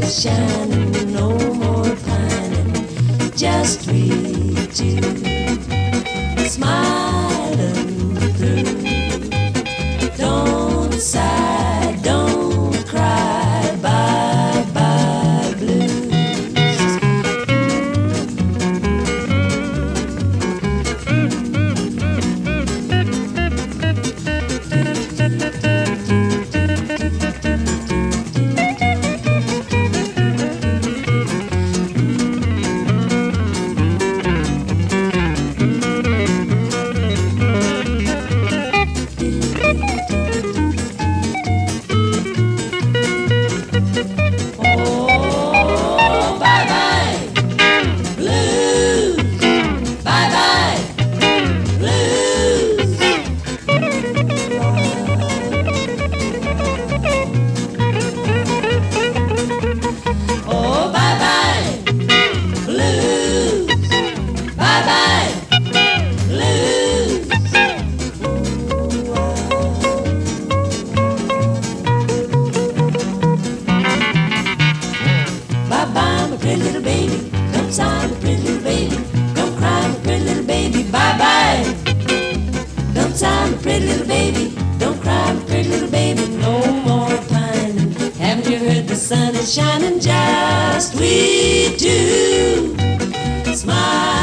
is shining, no more pining, just we two smiling through. Don't sigh, don't cry, bye bye blues. Bye-bye, my pretty little baby. Don't sigh, my pretty little baby. Don't cry, my pretty little baby. Bye-bye. Don't sigh, my pretty little baby. Don't cry, my pretty little baby. No more pining. Haven't you heard the sun is shining? Just we two smile.